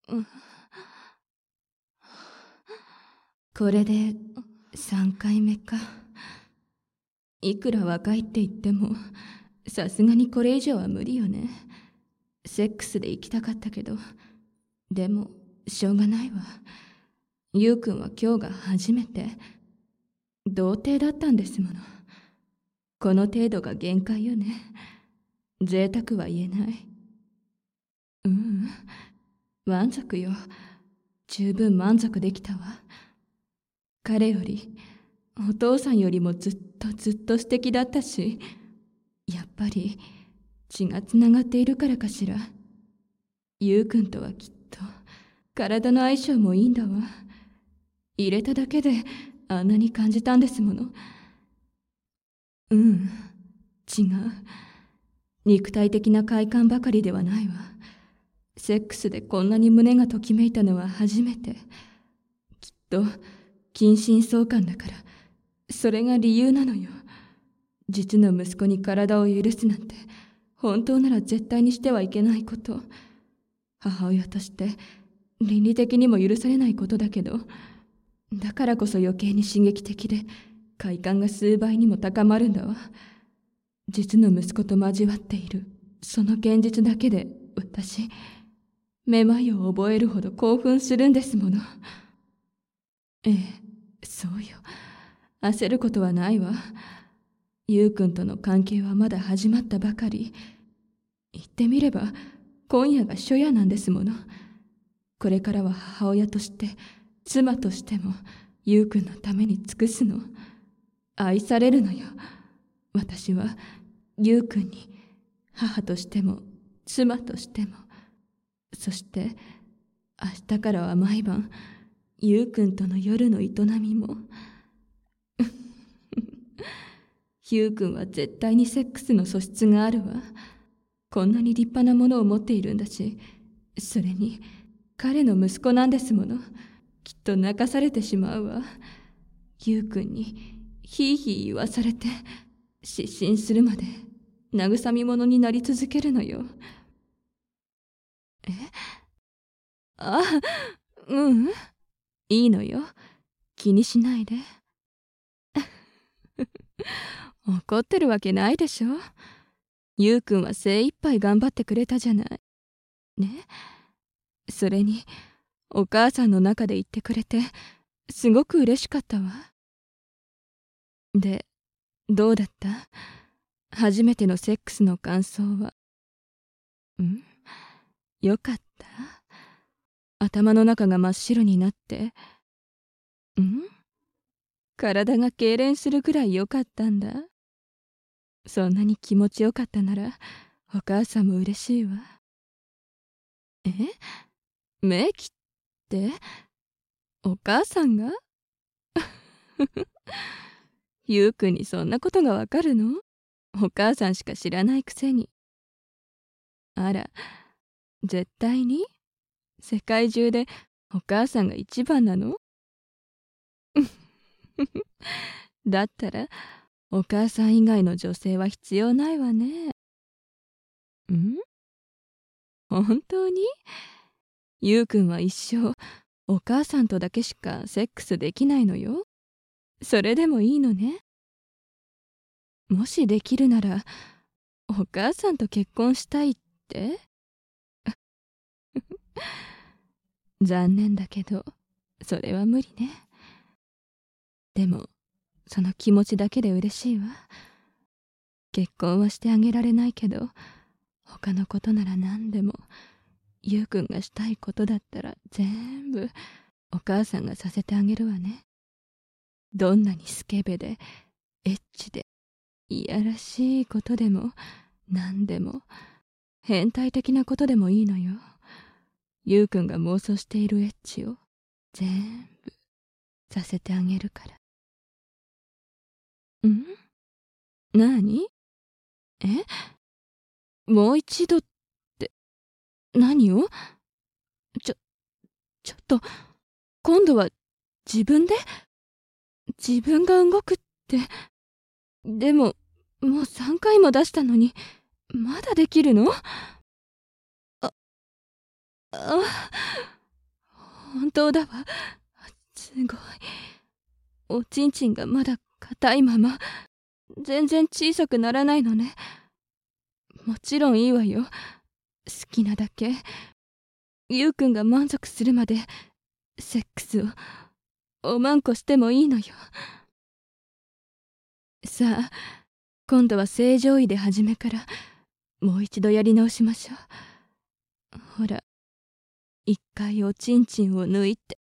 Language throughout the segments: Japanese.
これで3回目か。いくら若いって言っても、さすがにこれ以上は無理よね。セックスで行きたかったけど、でもしょうがないわ。ゆうくんは今日が初めて。童貞だったんですもの。この程度が限界よね。贅沢は言えない。満足よ。十分満足できたわ。彼より、お父さんよりもずっと素敵だったし、やっぱり血がつながっているからかしら。ゆうくんとはきっと体の相性もいいんだわ。入れただけであんなに感じたんですもの。違う。肉体的な快感ばかりではないわ。セックスでこんなに胸がときめいたのは初めて。きっと近親相関だから、それが理由なのよ。実の息子に体を許すなんて、本当なら絶対にしてはいけないこと。母親として倫理的にも許されないことだけど、だからこそ余計に刺激的で快感が数倍にも高まるんだわ。実の息子と交わっているその現実だけで、私めまいを覚えるほど興奮するんですもの。ええ、そうよ。焦ることはないわ。ゆうくんとの関係はまだ始まったばかり。言ってみれば今夜が初夜なんですもの。これからは母親として妻としてもゆうくんのために尽くすの。愛されるのよ。私はゆうくんに母としても妻としても、そして明日からは毎晩ゆうくんとの夜の営みも。ゆうくんは絶対にセックスの素質があるわ。こんなに立派なものを持っているんだし、それに彼の息子なんですもの。きっと泣かされてしまうわ。ゆうくんにひいひい言わされて失神するまで慰み者になり続けるのよ。あ、いいのよ。気にしないで。怒ってるわけないでしょ。ゆうくんは精一杯頑張ってくれたじゃない。ね。それにお母さんの中で言ってくれてすごく嬉しかったわ。で、どうだった？初めてのセックスの感想は。よかった？頭の中が真っ白になって。体が痙攣するくらいよかったんだ。そんなに気持ちよかったならお母さんも嬉しいわ。目切ってお母さんが？ゆうくんにそんなことがわかるの？お母さんしか知らないくせに。あら、絶対に？世界中でお母さんが一番なの？だったらお母さん以外の女性は必要ないわね。本当に？ゆうくんは一生お母さんとだけしかセックスできないのよ。それでもいいのね。もしできるならお母さんと結婚したいって？残念だけどそれは無理ね。でもその気持ちだけで嬉しいわ。結婚はしてあげられないけど他のことなら何でも、ゆうくんがしたいことだったら全部お母さんがさせてあげるわね。どんなにスケベでエッチでいやらしいことでも何でも変態的なことでもいいのよ。ゆうくんが妄想しているエッチを全部させてあげるから。なに？もう一度って何を？ちょっと今度は自分が動くって。でももう3回も出したのにまだできるの？あ当だわ。すごい。おちんちんがまだ硬いまま、全然小さくならないのね。もちろんいいわよ。好きなだけ。ゆうくんが満足するまで、セックスを、おまんこしてもいいのよ。さあ、今度は正常位で初めから、もう一度やり直しましょう。ほら、一回おちんちんを抜いて。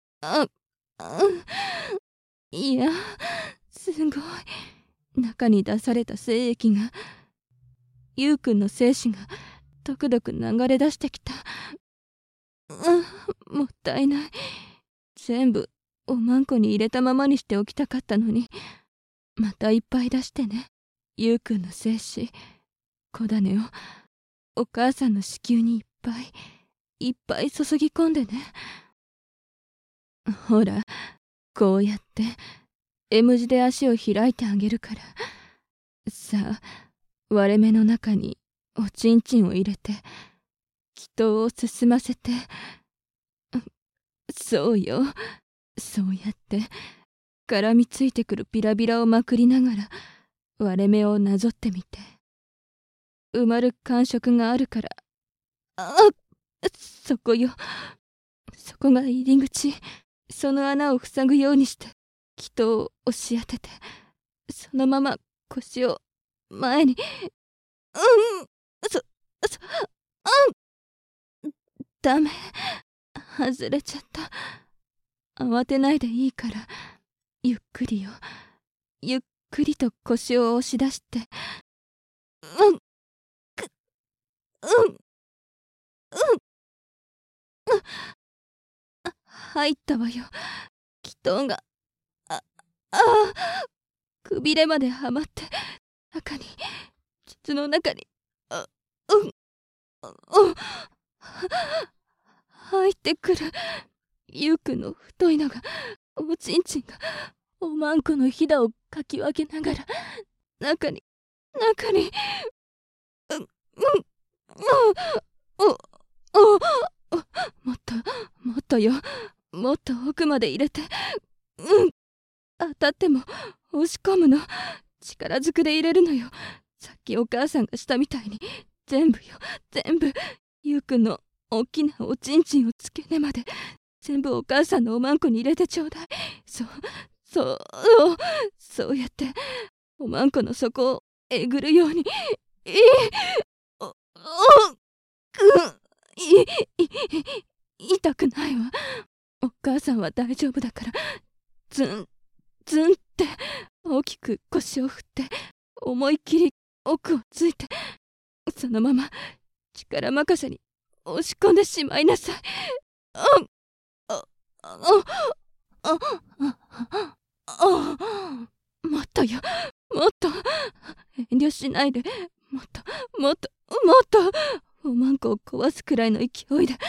いや、すごい。中に出された精液が、ゆうくんの精子が、とくどく流れ出してきた。もったいない。全部、おまんこに入れたままにしておきたかったのに。またいっぱい出してね。ゆうくんの精子、小種を、お母さんの子宮にいっぱい注ぎ込んでね。ほら、こうやって、M 字で足を開いてあげるから。さあ、割れ目の中におちんちんを入れて、気筒を進ませて。そうよ。そうやって、絡みついてくるビラビラをまくりながら、割れ目をなぞってみて。埋まる感触があるから。そこよ。そこが入り口。その穴を塞ぐようにして、気筒を押し当てて、そのまま腰を前に。ダメ。外れちゃった。慌てないでいいから、ゆっくりよ。ゆっくりと腰を押し出して。入ったわよ。気筒が、くびれまではまって、膣の中に、入ってくる。ゆうくんの太いのが、おちんちんが、おまんこのひだをかき分けながら、中に、もっとよ。もっと奥まで入れて。当たっても押し込むの。力ずくで入れるのよ。さっきお母さんがしたみたいに。全部よ、全部。ゆうくんのおっきなおちんちんを付け根まで、全部お母さんのおまんこに入れてちょうだい。そうやって、おまんこの底をえぐるように。痛くないわ。お母さんは大丈夫だから。ズンって大きく腰を振って、思いっきり奥をついて、そのまま力任せに押し込んでしまいなさい。もっとよ、もっと。遠慮しないで。もっとおまんこを壊すくらいの勢いで。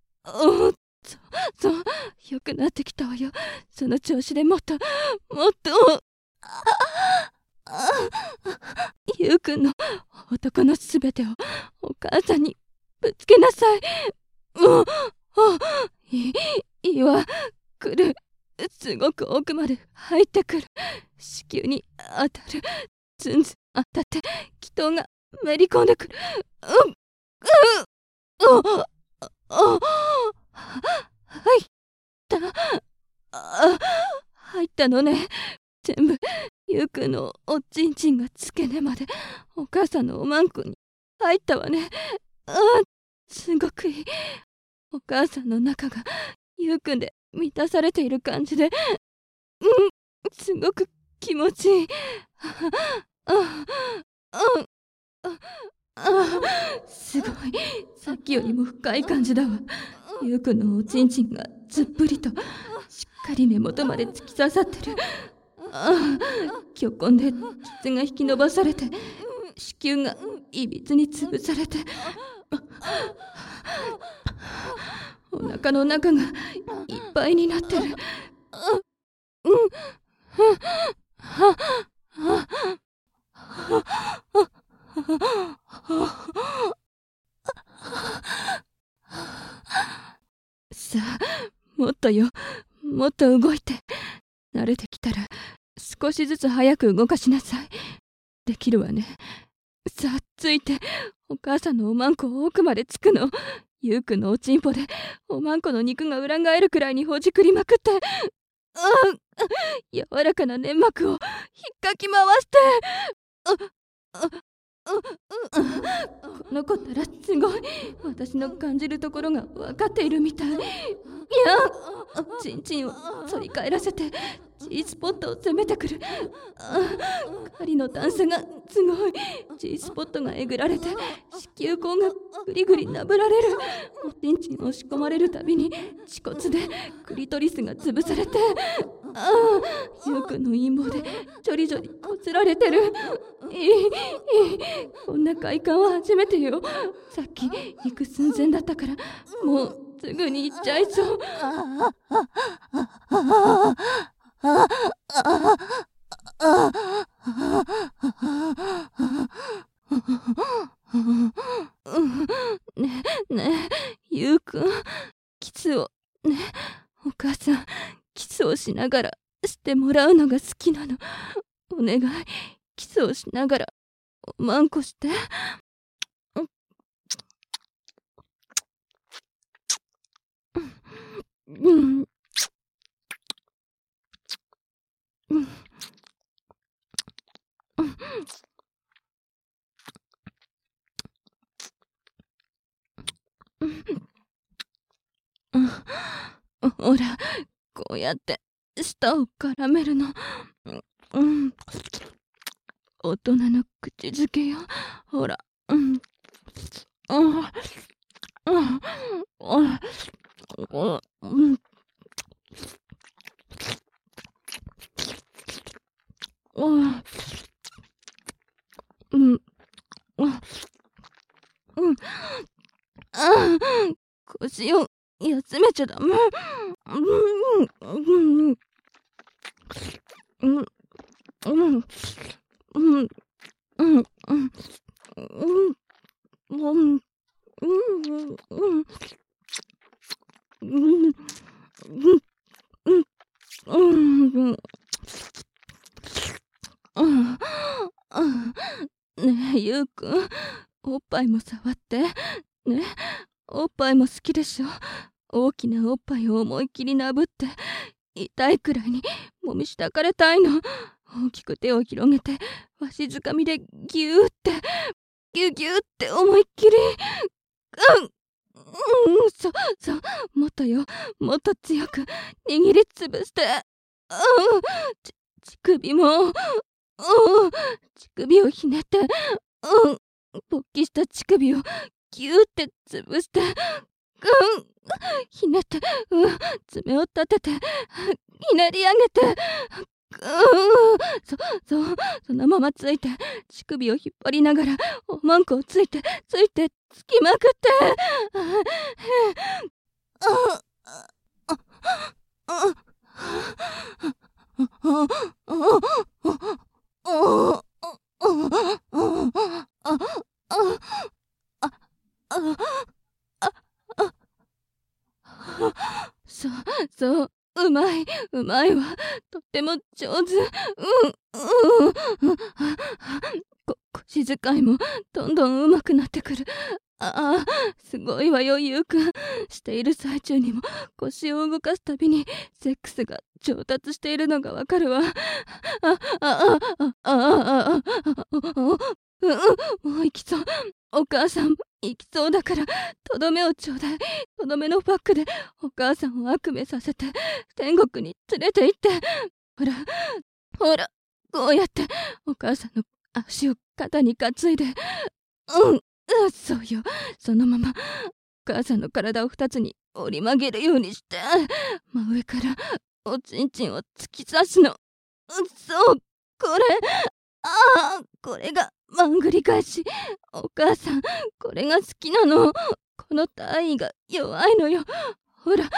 そう、よくなってきたわよ。その調子でもっと。ゆうくんの男のすべてをお母さんにぶつけなさい。いいわ。来る。すごく奥まで入ってくる。子宮に当たる。ずんずん当たって気筒がめり込んでくる。入ったのね。全部ゆうくんのおちんちんが付け根までお母さんのおまんこに入ったわね。すごくいい。お母さんの中がゆうくんで満たされている感じで、すごく気持ちいい。すごい。さっきよりも深い感じだわ。ゆうくんのおちんちんがずっぷりとしっかり根元まで突き刺さってる。虚根で膣が引き伸ばされて、子宮がいびつに潰されて、お腹の中がいっぱいになってる。さあ、 もっとよ、もっと動いて。慣れてきたら少しずつ早く動かしなさい。できるわね。さあ、ついて。お母さんのおまんこを奥までつくの。ゆうくんのおちんぽでおまんこの肉が裏返るくらいにほじくりまくって、柔らかな粘膜を引っかき回して。この子ならすごい私の感じるところが分かっているみたい。いや、チンチンを反り返らせて G スポットを攻めてくる。針の段差がすごい。 G スポットがえぐられて子宮口がぐりぐりなぶられる。チンチン押し込まれるたびに恥骨でクリトリスが潰されて、ゆうくんの陰謀でジョリジョリこすられてる。こんな快感は初めてよ。さっき行く寸前だったから、もうすぐに行っちゃいそう。ねえ、ゆうくん、キスをね、お母さん、キスをしながらしてもらうのが好きなの。お願い、キスをしながらおまんこして。ほら、こうやって舌を絡めるの。大人の口づけよ。ほら。腰を休めちゃダメ。ねえ、ゆうくん、おっぱいも触って。ね、おっぱいも好きでしょ。大きなおっぱいを思いっきりなぶって、痛いくらいにもみしだかれたいの。大きく手を広げて、わしづかみでギューって、ギュギューって思いっきり。そう、もっとよ、もっと強く握りつぶして。乳首も、乳首をひねって、勃起した乳首をギューってつぶして、ひねって、爪を立てて、ひねり上げて、そのままついて、乳首を引っ張りながら、おまんこをついて、つきまくって。そう、うまいわ。とっても上手。腰使いもどんどん上手くなってくる。すごいわよ、ゆうくん。している最中にも腰を動かすたびにセックスが上達しているのがわかるわ。もう行きそう。お母さん行きそうだから、とどめをちょうだい。とどめのパックでお母さんを悪夢させて天国に連れて行って。ほら、こうやってお母さんの足を肩に担いで。そうよ。そのままお母さんの体を2つに折り曲げるようにして、真上からおちんちんを突き刺すの。そう、これがまんぐり返し。お母さん、これが好きなの。この体位が弱いのよ。ほら、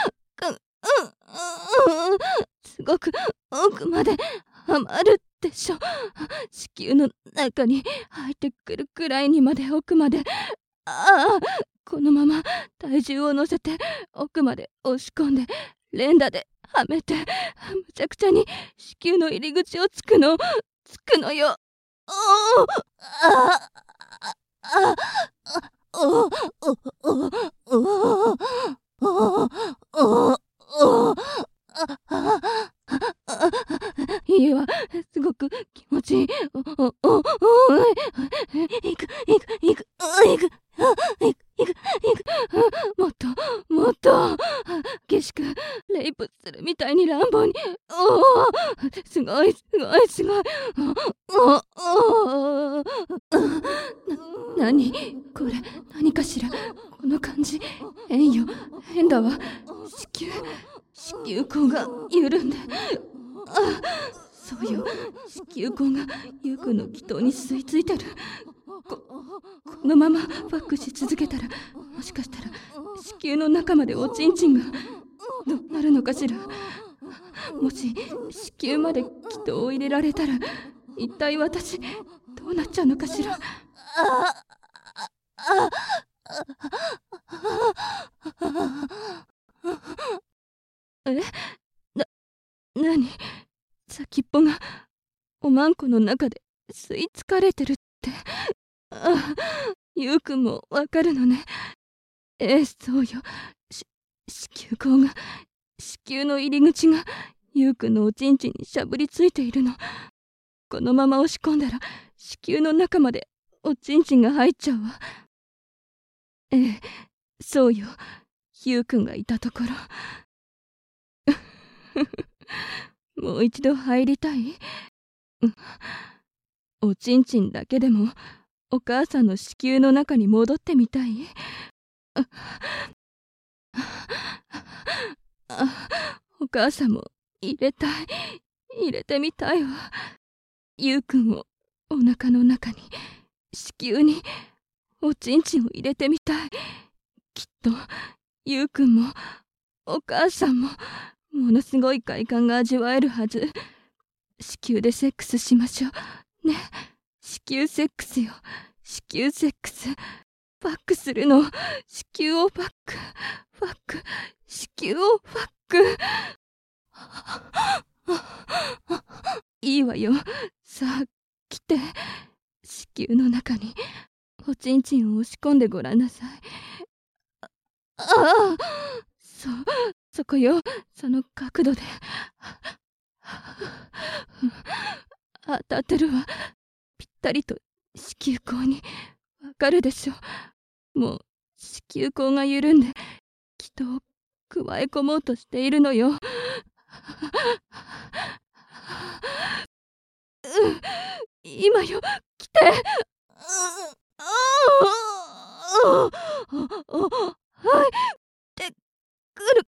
すごく奥まではまるでしょ。子宮の中に入ってくるくらいにまで奥まで。このまま体重を乗せて奥まで押し込んで連打ではめて、むちゃくちゃに子宮の入り口をつくのよ。おお、ああ、おお、おお、おお、おお、いいわ、すごく気持ちいい。いく、もっと、激しく、レイプするみたいに乱暴に。すごい。何これ、何かしら。この感じ、変だわ。子宮口が緩んで。そうよ、子宮口がユウ君の気筒に吸い付いてる。このままバックし続けたら、もしかしたら子宮の中までおちんちんがどうなるのかしら。もし子宮まで気筒を入れられたら、一体私どうなっちゃうのかしら。何、先っぽがおまんこの中で吸い付かれてるって。ユウくんもわかるのね。そうよ。子宮口が、子宮の入り口がユウくんのおちんちんにしゃぶりついているの。このまま押し込んだら子宮の中までおちんちんが入っちゃうわ。そうよ。ユウくんがいたところ。もう一度入りたい？おちんちんだけでもお母さんの子宮の中に戻ってみたい？お母さんも入れてみたいわ。ユウくんをお腹の中に、子宮におちんちんを入れてみたい。きっとユウくんもお母さんもものすごい快感が味わえるはず。子宮でセックスしましょうね。子宮セックスよ。子宮セックス。バックするの。子宮をバック。子宮をバック。いいわよ。さあ来て。子宮の中におちんちんを押し込んでごらんなさい。そこよ。その角度で当たってるわ。ぴったりと子宮口に。わかるでしょ。もう子宮口が緩んで気筒を加え込もうとしているのよ。今よ、来て。はい、で、くる。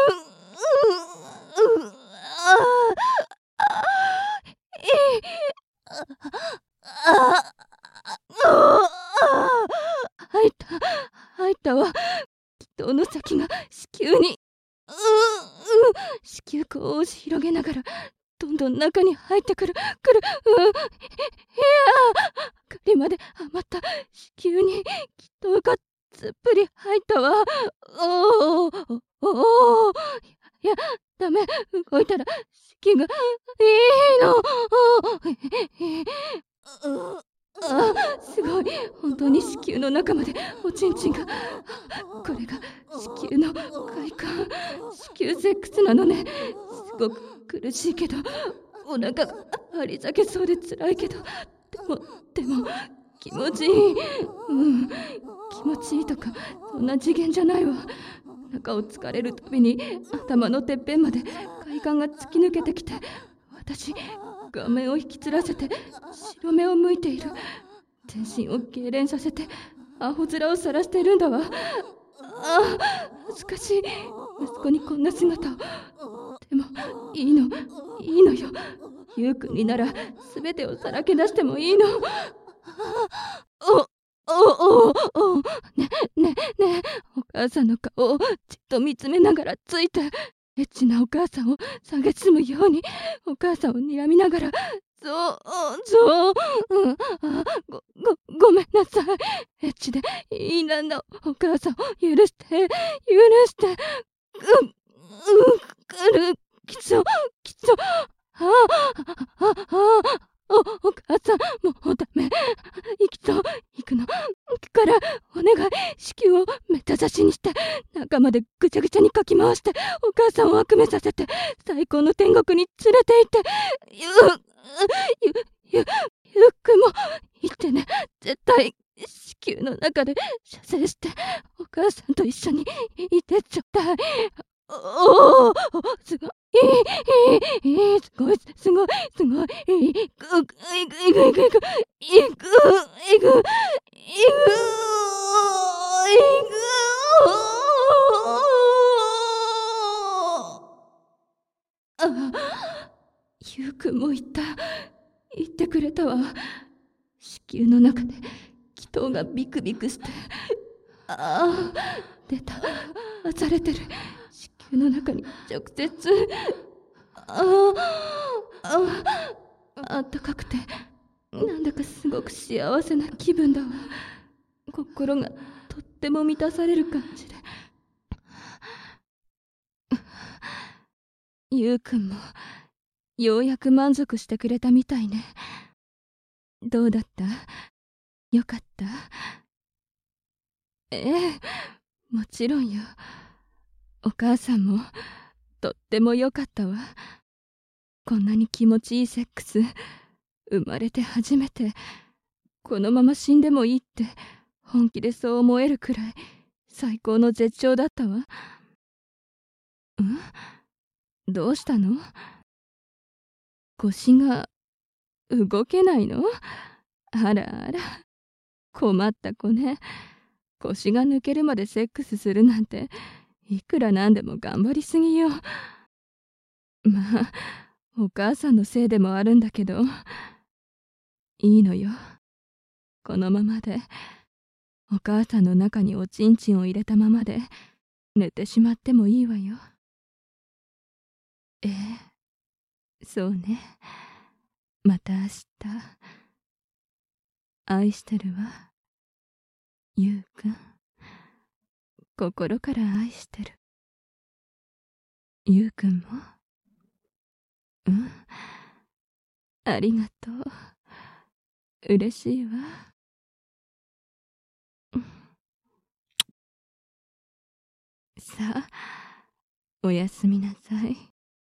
入ったわ。気筒の先が子宮に。子宮口を押し広げながらどんどん中に入ってくる。仮まで余った子宮に気筒がつっぷり入ったわ。いや、ダメ。動いたら子宮がいいの。すごい。本当に子宮の中までおちんちんが。これが子宮の快感。子宮セックスなのね。すごく苦しいけど、お腹が張り裂けそうで辛いけど、でも気持ちいい。気持ちいいとかそんな次元じゃないわ。お腹をつかれるたびに頭のてっぺんまで快感が突き抜けてきて、私顔面を引きつらせて白目を向いている。全身を痙攣させてアホ面をさらしているんだわ。恥ずかしい。息子にこんな姿を。でもいいのよ。ユウくんになら全てをさらけ出してもいいの。ねえ、お母さんの顔をじっと見つめながらついて、エッチなお母さんを蔑むようにお母さんを睨みながら、ごめんなさい。エッチでいいなのお母さんを許して。 めった刺しにして、中までぐちゃぐちゃにかき回して、お母さんを悪夢させて、最高の天国に連れて行って、ゆっくんも言ってね、絶対、子宮の中で射精して、お母さんと一緒にいてちょうだい。おお、すごい、すごい、すごい、すごい、いく、いく、いく、いく、いく、いく、いく、いく、いく、ゆうくんも言ってくれたわ。子宮の中で気筒がビクビクして、出た、されてる。子宮の中に直接、あったかくて、なんだかすごく幸せな気分だわ。心がとっても満たされる感じで。ゆうくんもようやく満足してくれたみたいね。どうだった？よかった？ええ、もちろんよ。お母さんもとってもよかったわ。こんなに気持ちいいセックス、生まれて初めて、このまま死んでもいいって本気でそう思えるくらい最高の絶頂だったわ。ん？どうしたの？腰が動けないの？あらあら、困った子ね。腰が抜けるまでセックスするなんて、いくらなんでも頑張りすぎよ。まあ、お母さんのせいでもあるんだけど、いいのよ。このままで、お母さんの中におちんちんを入れたままで、寝てしまってもいいわよ。ええ、そうね。また明日。愛してるわ。ゆうくん。心から愛してる。ゆうくんも？うん。ありがとう。嬉しいわ。さあ、おやすみなさい。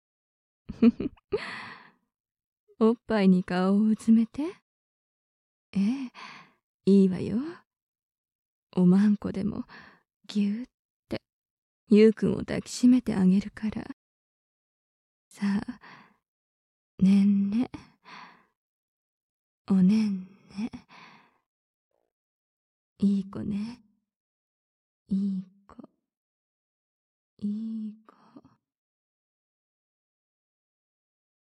おっぱいに顔をうずめて。ええ、いいわよ。おまんこでもぎゅーって、ゆうくんを抱きしめてあげるから。さあ、ねんね。おねんね。いい子ね。いい子。